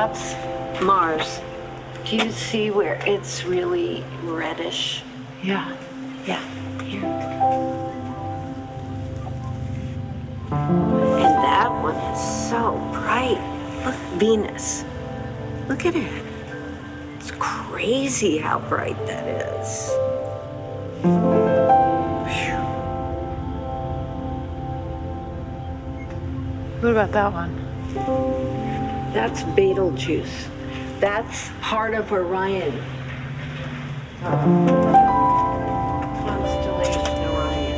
that's Mars. Do you see where it's really reddish? Yeah. Yeah, here. And that one is so bright. Look, Venus. Look at it. It's crazy how bright that is. Phew. What about that one? That's Betelgeuse. That's part of Orion. Constellation Orion.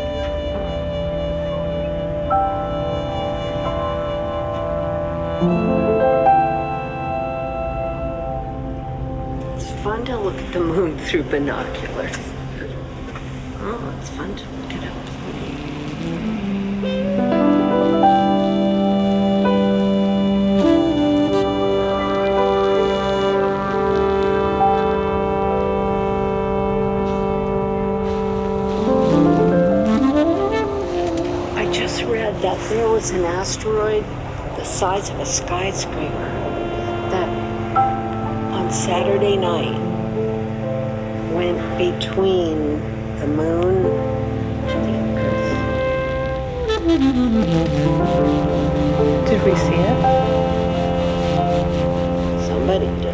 It's fun to look at the moon through binoculars. Oh, it's fun to look at it. I just read that there was an asteroid the size of a skyscraper that on Saturday night went between the moon and the Earth. Did we see it? Somebody did.